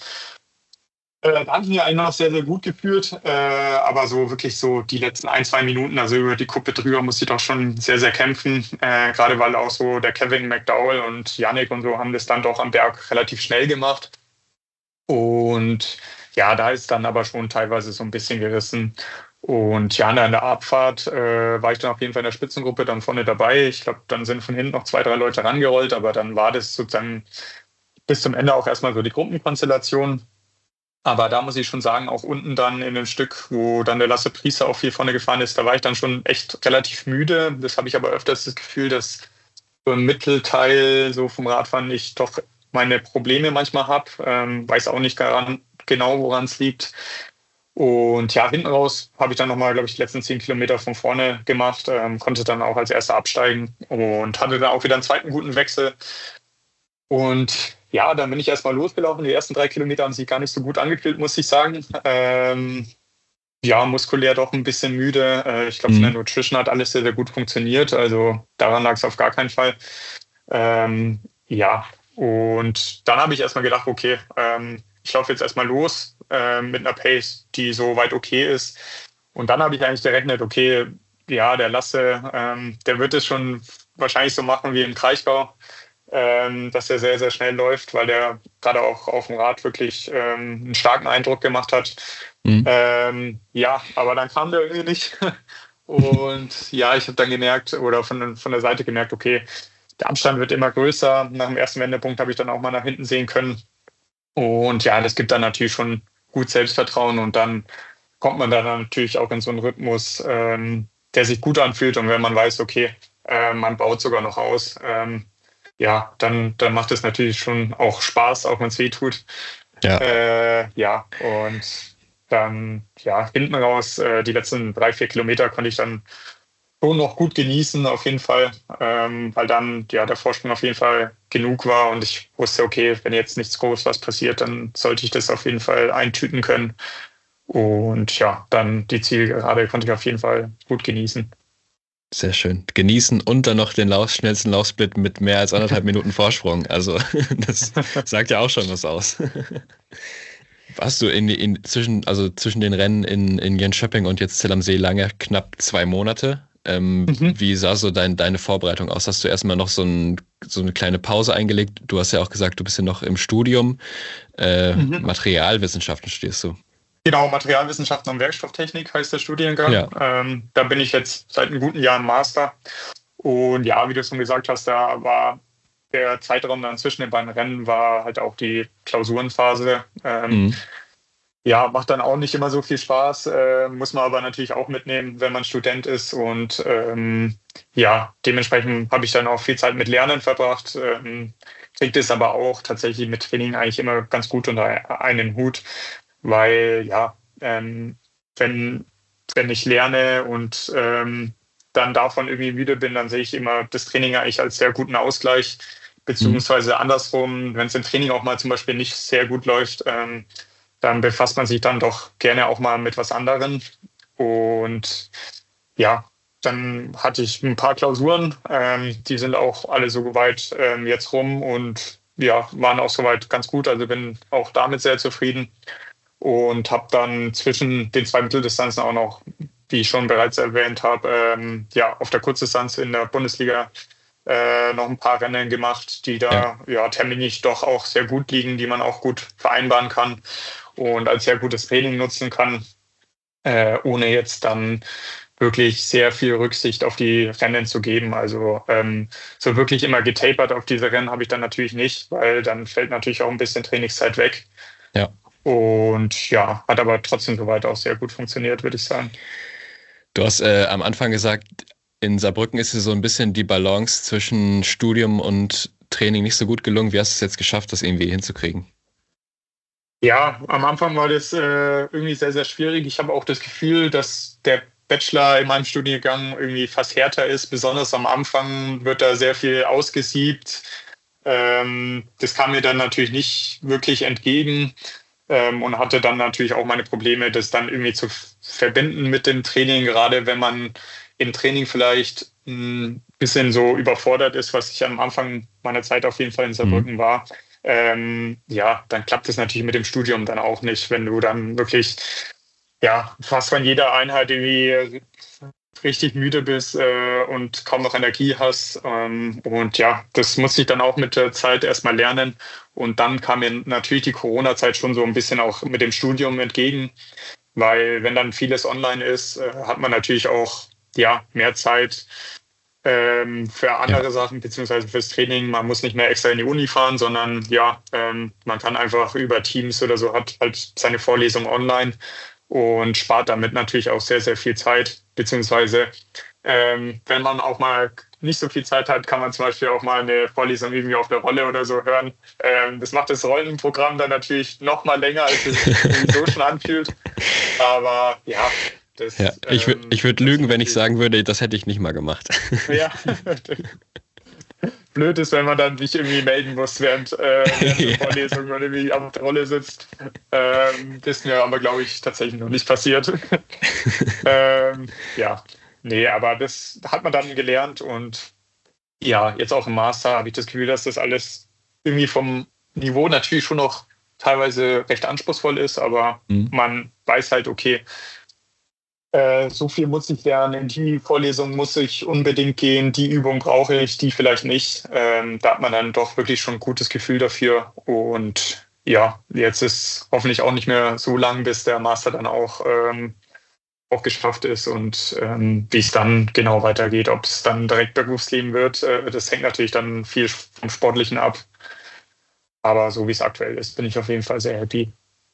Äh, da habe ich mich eigentlich noch sehr, sehr gut gefühlt. Äh, aber so wirklich so die letzten ein, zwei Minuten, also über die Kuppe drüber, musste ich doch schon sehr, sehr kämpfen. Äh, gerade weil auch so der Kevin McDowell und Yannick und so haben das dann doch am Berg relativ schnell gemacht. Und ja, da ist dann aber schon teilweise so ein bisschen gerissen. Und ja, in der Abfahrt äh, war ich dann auf jeden Fall in der Spitzengruppe dann vorne dabei. Ich glaube, dann sind von hinten noch zwei, drei Leute rangerollt, aber dann war das sozusagen bis zum Ende auch erstmal so die Gruppenkonstellation. Aber da muss ich schon sagen, auch unten dann in dem Stück, wo dann der Lasse Priester auch viel vorne gefahren ist, da war ich dann schon echt relativ müde. Das habe ich aber öfters das Gefühl, dass so im Mittelteil so vom Radfahren ich doch meine Probleme manchmal habe. Ähm, weiß auch nicht gar, genau, woran es liegt. Und ja, hinten raus habe ich dann nochmal, glaube ich, die letzten zehn Kilometer von vorne gemacht, ähm, konnte dann auch als Erster absteigen und hatte dann auch wieder einen zweiten guten Wechsel. Und ja, dann bin ich erstmal losgelaufen. Die ersten drei Kilometer haben sich gar nicht so gut angefühlt, muss ich sagen. Ähm, ja, muskulär doch ein bisschen müde. Äh, ich glaube, von der Nutrition hat alles sehr, sehr gut funktioniert. Also daran lag es auf gar keinen Fall. Ähm, ja, und dann habe ich erstmal gedacht, okay, ähm, ich laufe jetzt erstmal los äh, mit einer Pace, die so weit okay ist. Und dann habe ich eigentlich gerechnet, okay, ja, der Lasse, ähm, der wird es schon wahrscheinlich so machen wie im Kraichgau. Ähm, dass er sehr, sehr schnell läuft, weil der gerade auch auf dem Rad wirklich ähm, einen starken Eindruck gemacht hat. Mhm. Ähm, ja, aber dann kam der irgendwie nicht. Und ja, ich habe dann gemerkt oder von, von der Seite gemerkt, okay, der Abstand wird immer größer. Nach dem ersten Wendepunkt habe ich dann auch mal nach hinten sehen können. Und ja, das gibt dann natürlich schon gut Selbstvertrauen und dann kommt man dann natürlich auch in so einen Rhythmus, ähm, der sich gut anfühlt. Und wenn man weiß, okay, äh, man baut sogar noch aus, ähm, ja, dann, dann macht es natürlich schon auch Spaß, auch wenn es weh tut. Ja. Äh, ja, und dann, ja, hinten raus, äh, die letzten drei, vier Kilometer konnte ich dann schon noch gut genießen, auf jeden Fall, ähm, weil dann, ja, der Vorsprung auf jeden Fall genug war und ich wusste, okay, wenn jetzt nichts groß was passiert, dann sollte ich das auf jeden Fall eintüten können. Und ja, dann die Zielgerade konnte ich auf jeden Fall gut genießen. Sehr schön. Genießen und dann noch den Lauf, schnellsten Laufsplit mit mehr als anderthalb Minuten Vorsprung. Also das sagt ja auch schon was aus. Warst du in, in, zwischen, also zwischen den Rennen in, in Jönköping und jetzt Zell am See lange knapp zwei Monate? Ähm, mhm. Wie sah so dein, deine Vorbereitung aus? Hast du erstmal noch so, ein, so eine kleine Pause eingelegt? Du hast ja auch gesagt, du bist ja noch im Studium. Äh, mhm. Materialwissenschaften studierst du. Genau, Materialwissenschaften und Werkstofftechnik heißt der Studiengang. Ja. Ähm, da bin ich jetzt seit einem guten Jahr im Master. Und ja, wie du schon gesagt hast, da war der Zeitraum dann zwischen den beiden Rennen war halt auch die Klausurenphase. Ähm, mhm. Ja, macht dann auch nicht immer so viel Spaß, äh, muss man aber natürlich auch mitnehmen, wenn man Student ist. Und ähm, ja, dementsprechend habe ich dann auch viel Zeit mit Lernen verbracht. Ähm, kriegt es aber auch tatsächlich mit Training eigentlich immer ganz gut unter einen Hut. Weil ja, ähm, wenn, wenn ich lerne und ähm, dann davon irgendwie müde bin, dann sehe ich immer das Training eigentlich als sehr guten Ausgleich, beziehungsweise andersrum, wenn es im Training auch mal zum Beispiel nicht sehr gut läuft, ähm, dann befasst man sich dann doch gerne auch mal mit was anderem. Und ja, dann hatte ich ein paar Klausuren, ähm, die sind auch alle so weit ähm, jetzt rum und ja, waren auch soweit ganz gut, also bin auch damit sehr zufrieden. Und habe dann zwischen den zwei Mitteldistanzen auch noch, wie ich schon bereits erwähnt habe, ähm, ja, auf der Kurzdistanz in der Bundesliga äh, noch ein paar Rennen gemacht, die da ja. ja terminlich doch auch sehr gut liegen, die man auch gut vereinbaren kann und als sehr gutes Training nutzen kann, äh, ohne jetzt dann wirklich sehr viel Rücksicht auf die Rennen zu geben. Also ähm, so wirklich immer getapert auf diese Rennen habe ich dann natürlich nicht, weil dann fällt natürlich auch ein bisschen Trainingszeit weg. Ja. Und ja, hat aber trotzdem soweit auch sehr gut funktioniert, würde ich sagen. Du hast äh, am Anfang gesagt, in Saarbrücken ist so ein bisschen die Balance zwischen Studium und Training nicht so gut gelungen. Wie hast du es jetzt geschafft, das irgendwie hinzukriegen? Ja, am Anfang war das äh, irgendwie sehr, sehr schwierig. Ich habe auch das Gefühl, dass der Bachelor in meinem Studiengang irgendwie fast härter ist. Besonders am Anfang wird da sehr viel ausgesiebt. Ähm, das kam mir dann natürlich nicht wirklich entgegen. Ähm, und hatte dann natürlich auch meine Probleme, das dann irgendwie zu verbinden mit dem Training, gerade wenn man im Training vielleicht ein bisschen so überfordert ist, was ich am Anfang meiner Zeit auf jeden Fall in Saarbrücken mhm. war. Ähm, ja, dann klappt es natürlich mit dem Studium dann auch nicht, wenn du dann wirklich ja fast von jeder Einheit irgendwie richtig müde bist äh, und kaum noch Energie hast. Ähm, und ja, das musste ich dann auch mit der Zeit erstmal lernen. Und dann kam mir natürlich die Corona-Zeit schon so ein bisschen auch mit dem Studium entgegen, weil wenn dann vieles online ist, äh, hat man natürlich auch ja, mehr Zeit ähm, für andere Ja. Sachen, beziehungsweise fürs Training. Man muss nicht mehr extra in die Uni fahren, sondern ja, ähm, man kann einfach über Teams oder so, hat halt seine Vorlesung online und spart damit natürlich auch sehr, sehr viel Zeit, beziehungsweise ähm, wenn man auch mal nicht so viel Zeit hat, kann man zum Beispiel auch mal eine Vorlesung irgendwie auf der Rolle oder so hören. Ähm, das macht das Rollenprogramm dann natürlich noch mal länger, als es sich sowieso schon anfühlt. Aber ja, Ja, das, ich würde ähm, ich würd das ist lügen, wenn ich natürlich, sagen würde, das hätte ich nicht mal gemacht. ja, blöd ist, wenn man dann sich irgendwie melden muss während, äh, während der Ja. Vorlesung oder irgendwie auf der Rolle sitzt. Ähm, das ist mir aber, glaube ich, tatsächlich noch nicht passiert. ähm, ja, nee, aber das hat man dann gelernt und ja, jetzt auch im Master habe ich das Gefühl, dass das alles irgendwie vom Niveau natürlich schon noch teilweise recht anspruchsvoll ist, aber Mhm. man weiß halt, okay, äh, so viel muss ich lernen, in die Vorlesung muss ich unbedingt gehen, die Übung brauche ich, die vielleicht nicht. Ähm, da hat man dann doch wirklich schon ein gutes Gefühl dafür. Und ja, jetzt ist hoffentlich auch nicht mehr so lang, bis der Master dann auch, ähm, auch geschafft ist und ähm, wie es dann genau weitergeht, ob es dann direkt Berufsleben wird. Äh, das hängt natürlich dann viel vom Sportlichen ab. Aber so wie es aktuell ist, bin ich auf jeden Fall sehr happy.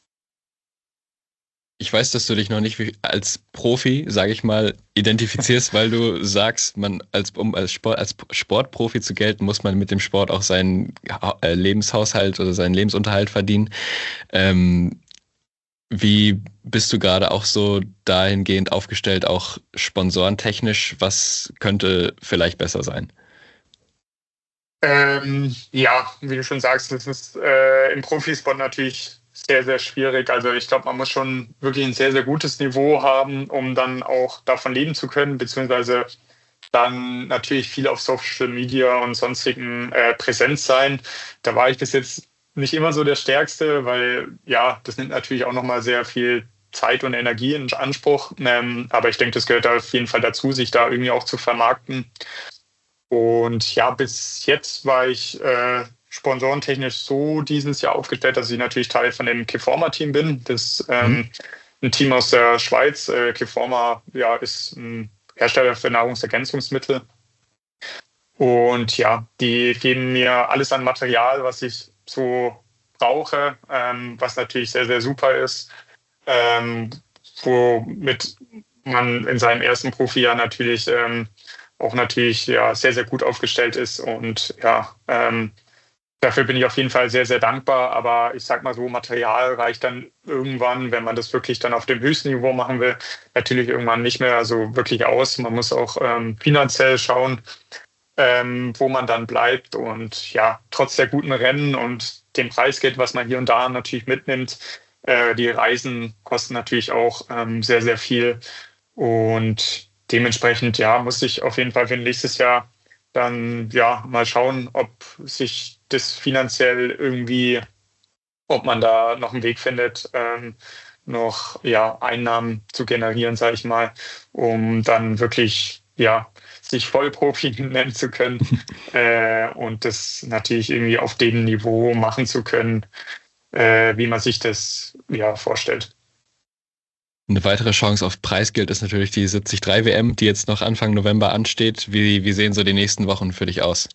Ich weiß, dass du dich noch nicht wie- als Profi, sage ich mal, identifizierst, weil du sagst, man als, um als, Sport, als Sportprofi zu gelten, muss man mit dem Sport auch seinen Ha- äh, Lebenshaushalt oder seinen Lebensunterhalt verdienen. Ähm, Wie bist du gerade auch so dahingehend aufgestellt, auch sponsorentechnisch? Was könnte vielleicht besser sein? Ähm, ja, wie du schon sagst, das ist äh, im Profisport natürlich sehr, sehr schwierig. Also ich glaube, man muss schon wirklich ein sehr, sehr gutes Niveau haben, um dann auch davon leben zu können, beziehungsweise dann natürlich viel auf Social Media und sonstigen äh, präsent sein. Da war ich bis jetzt nicht immer so der Stärkste, weil ja, das nimmt natürlich auch nochmal sehr viel Zeit und Energie in Anspruch. Ähm, aber ich denke, das gehört da auf jeden Fall dazu, sich da irgendwie auch zu vermarkten. Und ja, bis jetzt war ich äh, sponsorentechnisch so dieses Jahr aufgestellt, dass ich natürlich Teil von dem Keforma-Team bin. Das Mhm. ähm, ein Team aus der Schweiz. Äh, Keforma ja, ist ein Hersteller für Nahrungsergänzungsmittel. Und ja, die geben mir alles an Material, was ich so brauche, ähm, was natürlich sehr, sehr super ist, ähm, womit man in seinem ersten Profijahr natürlich ähm, auch natürlich ja sehr, sehr gut aufgestellt ist. Und ja, ähm, dafür bin ich auf jeden Fall sehr, sehr dankbar. Aber ich sag mal so, Material reicht dann irgendwann, wenn man das wirklich dann auf dem höchsten Niveau machen will, natürlich irgendwann nicht mehr so wirklich aus. Man muss auch ähm, finanziell schauen, ähm, wo man dann bleibt. Und ja, trotz der guten Rennen und dem Preisgeld, was man hier und da natürlich mitnimmt, äh, die Reisen kosten natürlich auch ähm, sehr, sehr viel. Und dementsprechend, ja, muss ich auf jeden Fall für nächstes Jahr dann ja mal schauen, ob sich das finanziell irgendwie, ob man da noch einen Weg findet, ähm, noch ja, Einnahmen zu generieren, sage ich mal, um dann wirklich ja, sich Vollprofi nennen zu können äh, und das natürlich irgendwie auf dem Niveau machen zu können, äh, wie man sich das ja vorstellt. Eine weitere Chance auf Preisgeld ist natürlich die siebzig drei W M, die jetzt noch Anfang November ansteht. Wie, wie sehen so die nächsten Wochen für dich aus?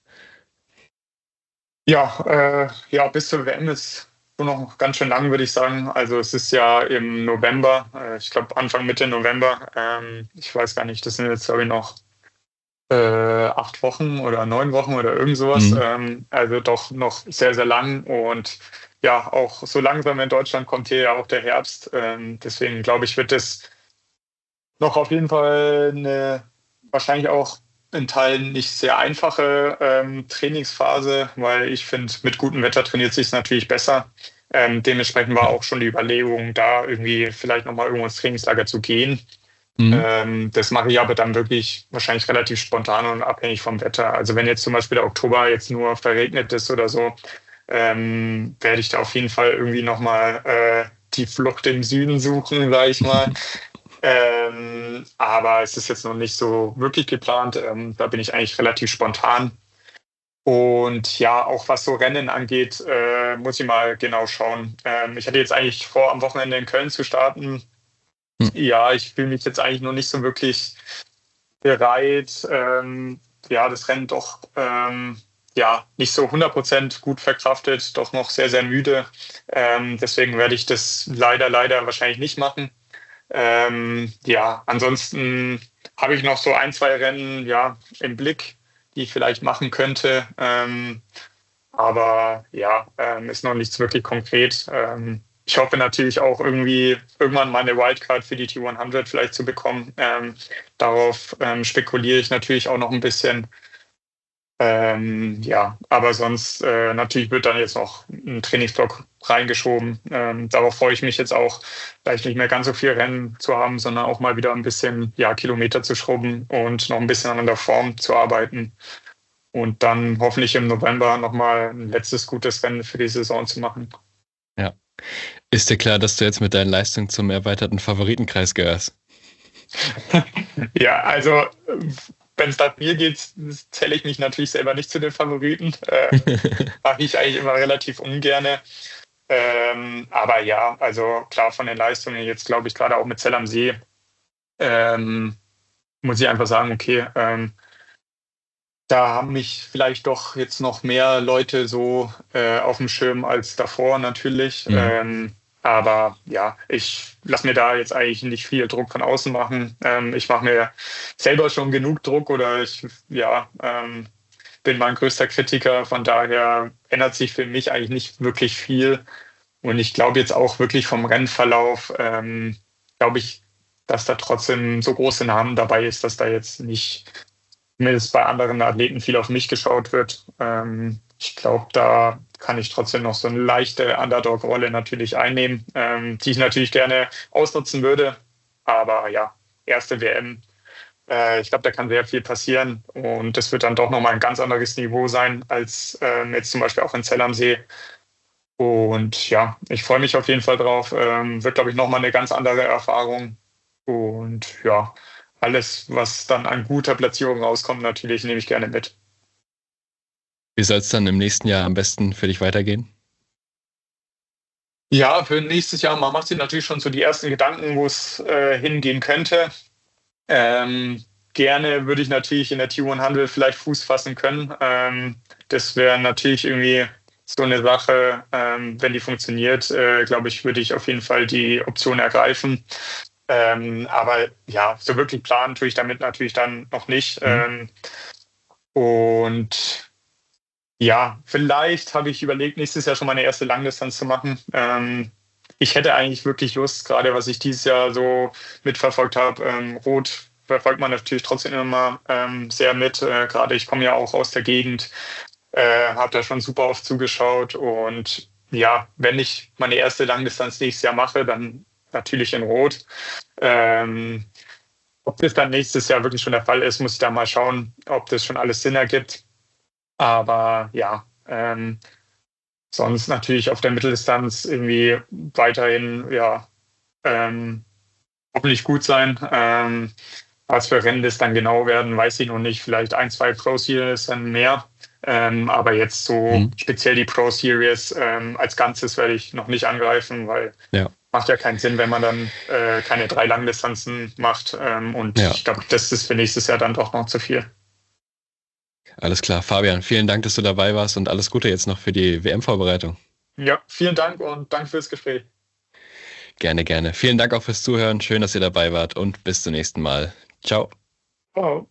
Ja, äh, ja, bis zur W M ist schon noch ganz schön lang, würde ich sagen. Also es ist ja im November, äh, ich glaube Anfang Mitte November. Ähm, ich weiß gar nicht, das sind jetzt glaube ich noch äh, acht Wochen oder neun Wochen oder irgend sowas. Mhm. Ähm, also doch noch sehr, sehr lang. Und ja, auch so langsam in Deutschland kommt hier ja auch der Herbst. Ähm, deswegen glaube ich, wird es noch auf jeden Fall eine wahrscheinlich auch in Teilen nicht sehr einfache ähm, Trainingsphase, weil ich finde, mit gutem Wetter trainiert sich es natürlich besser. Ähm, dementsprechend war Ja. auch schon die Überlegung, da irgendwie vielleicht nochmal irgendwo ins Trainingslager zu gehen. Mhm. Ähm, das mache ich aber dann wirklich wahrscheinlich relativ spontan und abhängig vom Wetter. Also wenn jetzt zum Beispiel der Oktober jetzt nur verregnet ist oder so, ähm, werde ich da auf jeden Fall irgendwie nochmal äh, die Flucht im Süden suchen, sage ich mal. Ähm, aber es ist jetzt noch nicht so wirklich geplant. Ähm, da bin ich eigentlich relativ spontan. Und ja, auch was so Rennen angeht, äh, muss ich mal genau schauen. Ähm, ich hatte jetzt eigentlich vor, am Wochenende in Köln zu starten. Hm. Ja, ich fühle mich jetzt eigentlich noch nicht so wirklich bereit, ähm, ja, das Rennen doch ähm, ja, nicht so hundert Prozent gut verkraftet, doch noch sehr, sehr müde. Ähm, deswegen werde ich das leider, leider wahrscheinlich nicht machen. Ähm, ja, ansonsten habe ich noch so ein, zwei Rennen ja, im Blick, die ich vielleicht machen könnte. Ähm, aber ja, ähm, ist noch nichts wirklich konkret. Ähm, ich hoffe natürlich auch irgendwie irgendwann mal eine Wildcard für die T hundert vielleicht zu bekommen. Ähm, darauf ähm, spekuliere ich natürlich auch noch ein bisschen. Ähm, ja, aber sonst äh, natürlich wird dann jetzt noch ein Trainingsblock reingeschoben. Ähm, darauf freue ich mich jetzt auch, vielleicht nicht mehr ganz so viel Rennen zu haben, sondern auch mal wieder ein bisschen ja, Kilometer zu schrubben und noch ein bisschen an der Form zu arbeiten. Und dann hoffentlich im November nochmal ein letztes gutes Rennen für die Saison zu machen. Ja. Ist dir klar, dass du jetzt mit deinen Leistungen zum erweiterten Favoritenkreis gehörst? Ja, also wenn es nach mir geht, zähle ich mich natürlich selber nicht zu den Favoriten. Äh, mache ich eigentlich immer relativ ungerne. Ähm, aber ja, also klar von den Leistungen jetzt, glaube ich, gerade auch mit Zell am See, ähm, muss ich einfach sagen, okay, ähm, da haben mich vielleicht doch jetzt noch mehr Leute so äh, auf dem Schirm als davor natürlich. Mhm. Ähm, aber ja, ich lasse mir da jetzt eigentlich nicht viel Druck von außen machen. Ähm, ich mache mir selber schon genug Druck oder ich ja, ähm, bin mein größter Kritiker. Von daher ändert sich für mich eigentlich nicht wirklich viel. Und ich glaube jetzt auch wirklich vom Rennverlauf, ähm, glaube ich, dass da trotzdem so große Namen dabei ist, dass da jetzt nicht zumindest bei anderen Athleten viel auf mich geschaut wird. Ähm, ich glaube, da kann ich trotzdem noch so eine leichte Underdog-Rolle natürlich einnehmen, ähm, die ich natürlich gerne ausnutzen würde. Aber ja, erste W M, äh, ich glaube, da kann sehr viel passieren und das wird dann doch nochmal ein ganz anderes Niveau sein als ähm, jetzt zum Beispiel auch in Zell am See. Und ja, ich freue mich auf jeden Fall drauf. Ähm, wird, glaube ich, nochmal eine ganz andere Erfahrung. Und ja, alles, was dann an guter Platzierung rauskommt, natürlich nehme ich gerne mit. Wie soll es dann im nächsten Jahr am besten für dich weitergehen? Ja, für nächstes Jahr, man macht sich natürlich schon so die ersten Gedanken, wo es äh, hingehen könnte. Ähm, gerne würde ich natürlich in der T hundert vielleicht Fuß fassen können. Ähm, das wäre natürlich irgendwie so eine Sache, ähm, wenn die funktioniert, äh, glaube ich, würde ich auf jeden Fall die Option ergreifen. Ähm, aber ja, so wirklich planen tue ich damit natürlich dann noch nicht. Mhm. Ähm, und ja, vielleicht habe ich überlegt, nächstes Jahr schon meine erste Langdistanz zu machen. Ähm, ich hätte eigentlich wirklich Lust, gerade was ich dieses Jahr so mitverfolgt habe. Ähm, Rot verfolgt man natürlich trotzdem immer ähm, sehr mit. Äh, gerade ich komme ja auch aus der Gegend, äh, habe da schon super oft zugeschaut. Und ja, wenn ich meine erste Langdistanz nächstes Jahr mache, dann natürlich in Rot. Ähm, ob das dann nächstes Jahr wirklich schon der Fall ist, muss ich da mal schauen, ob das schon alles Sinn ergibt. Aber ja, ähm, sonst natürlich auf der Mitteldistanz irgendwie weiterhin, ja, ähm, hoffentlich gut sein. Ähm, was für Rennen das dann genau werden, weiß ich noch nicht. Vielleicht ein, zwei Pro Series dann mehr. Ähm, aber jetzt so Mhm. speziell die Pro Series ähm, als Ganzes werde ich noch nicht angreifen, weil Ja. macht ja keinen Sinn, wenn man dann äh, keine drei Langdistanzen macht. Ähm, und Ja. ich glaube, das ist für nächstes Jahr dann doch noch zu viel. Alles klar. Fabian, vielen Dank, dass du dabei warst und alles Gute jetzt noch für die W M-Vorbereitung. Ja, vielen Dank und danke fürs Gespräch. Gerne, gerne. Vielen Dank auch fürs Zuhören. Schön, dass ihr dabei wart und bis zum nächsten Mal. Ciao. Ciao.